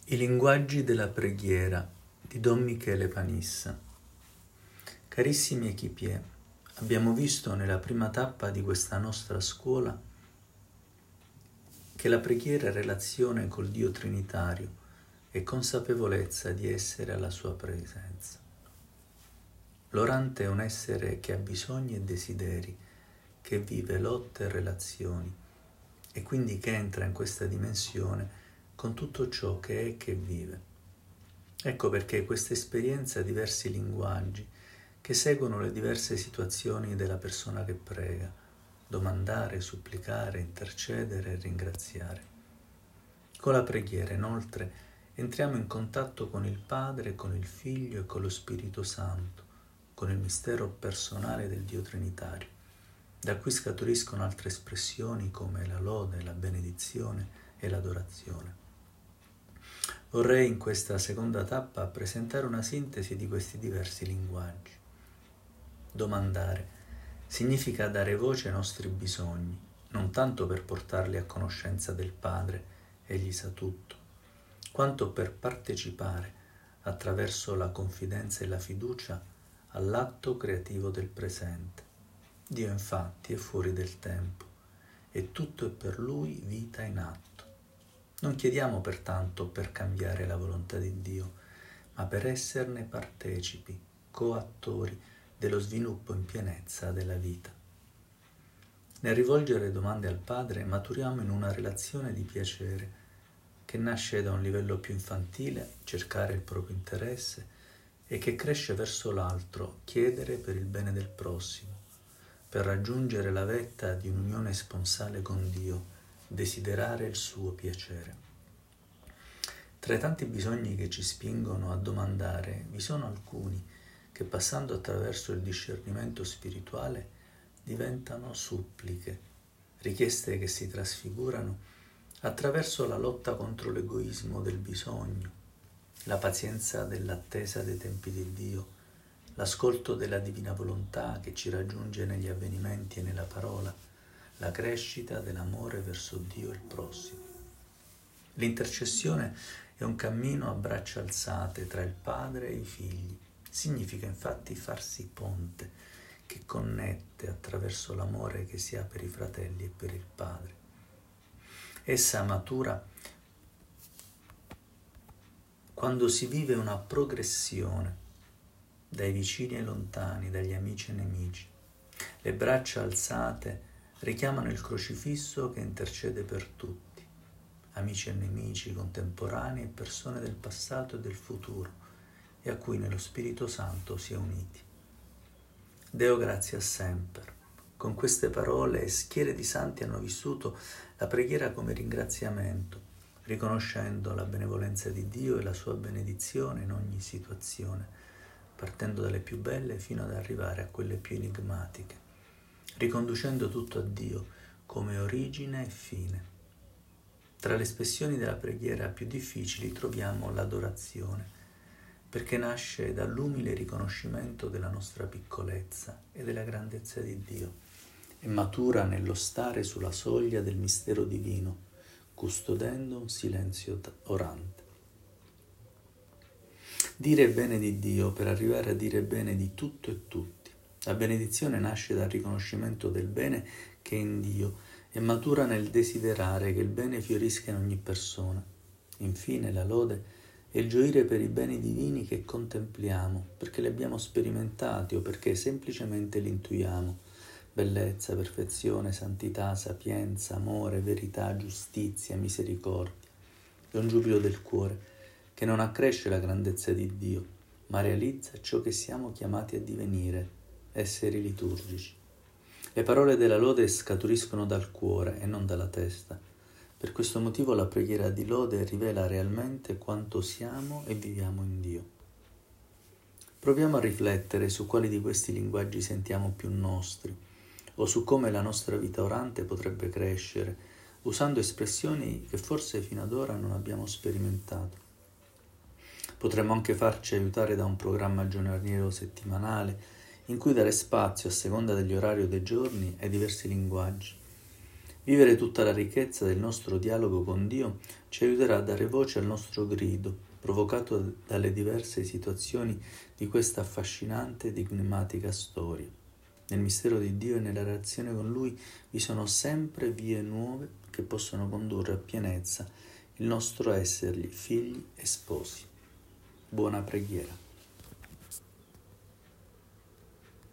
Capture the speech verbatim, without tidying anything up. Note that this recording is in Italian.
I linguaggi della preghiera di Don Michele Panissa. Carissimi equipier, abbiamo visto nella prima tappa di questa nostra scuola che la preghiera è relazione col Dio Trinitario e consapevolezza di essere alla sua presenza. L'orante è un essere che ha bisogni e desideri, che vive lotte e relazioni e quindi che entra in questa dimensione con tutto ciò che è e che vive. Ecco perché questa esperienza ha diversi linguaggi che seguono le diverse situazioni della persona che prega: domandare, supplicare, intercedere e ringraziare. Con la preghiera, inoltre, entriamo in contatto con il Padre, con il Figlio e con lo Spirito Santo, con il mistero personale del Dio Trinitario. Da qui scaturiscono altre espressioni come la lode, la benedizione e l'adorazione. Vorrei in questa seconda tappa presentare una sintesi di questi diversi linguaggi. Domandare significa dare voce ai nostri bisogni, non tanto per portarli a conoscenza del Padre, egli sa tutto, quanto per partecipare, attraverso la confidenza e la fiducia, all'atto creativo del presente. Dio infatti è fuori del tempo e tutto è per Lui vita in atto. Non chiediamo pertanto per cambiare la volontà di Dio, ma per esserne partecipi, coattori dello sviluppo in pienezza della vita. Nel rivolgere domande al Padre maturiamo in una relazione di piacere che nasce da un livello più infantile, cercare il proprio interesse, e che cresce verso l'altro, chiedere per il bene del prossimo, per raggiungere la vetta di un'unione sponsale con Dio, desiderare il suo piacere. Tra i tanti bisogni che ci spingono a domandare, vi sono alcuni che, passando attraverso il discernimento spirituale, diventano suppliche, richieste che si trasfigurano attraverso la lotta contro l'egoismo del bisogno, la pazienza dell'attesa dei tempi di Dio, l'ascolto della divina volontà che ci raggiunge negli avvenimenti e nella parola, la crescita dell'amore verso Dio e il prossimo. L'intercessione è un cammino a braccia alzate tra il Padre e i figli. Significa infatti farsi ponte che connette attraverso l'amore che si ha per i fratelli e per il Padre. Essa matura quando si vive una progressione dai vicini ai lontani, dagli amici ai nemici. Le braccia alzate richiamano il crocifisso che intercede per tutti, amici e nemici contemporanei e persone del passato e del futuro, e a cui nello Spirito Santo si è uniti. Deo gratia semper. Con queste parole schiere di santi hanno vissuto la preghiera come ringraziamento, riconoscendo la benevolenza di Dio e la sua benedizione in ogni situazione, partendo dalle più belle fino ad arrivare a quelle più enigmatiche, riconducendo tutto a Dio come origine e fine. Tra le espressioni della preghiera più difficili troviamo l'adorazione, perché nasce dall'umile riconoscimento della nostra piccolezza e della grandezza di Dio e matura nello stare sulla soglia del mistero divino, custodendo un silenzio orante. Dire bene di Dio per arrivare a dire bene di tutto e tutti. La benedizione nasce dal riconoscimento del bene che è in Dio e matura nel desiderare che il bene fiorisca in ogni persona. Infine la lode è il gioire per i beni divini che contempliamo, perché li abbiamo sperimentati o perché semplicemente li intuiamo. Bellezza, perfezione, santità, sapienza, amore, verità, giustizia, misericordia. È un giubilo del cuore che non accresce la grandezza di Dio, ma realizza ciò che siamo chiamati a divenire, esseri liturgici. Le parole della lode scaturiscono dal cuore e non dalla testa. Per questo motivo la preghiera di lode rivela realmente quanto siamo e viviamo in Dio. Proviamo a riflettere su quali di questi linguaggi sentiamo più nostri, o su come la nostra vita orante potrebbe crescere, usando espressioni che forse fino ad ora non abbiamo sperimentato. Potremmo anche farci aiutare da un programma giornaliero settimanale, in cui dare spazio, a seconda degli orari o dei giorni, ai diversi linguaggi. Vivere tutta la ricchezza del nostro dialogo con Dio ci aiuterà a dare voce al nostro grido, provocato dalle diverse situazioni di questa affascinante ed enigmatica storia. Nel mistero di Dio e nella relazione con Lui vi sono sempre vie nuove che possono condurre a pienezza il nostro essergli figli e sposi. Buona preghiera.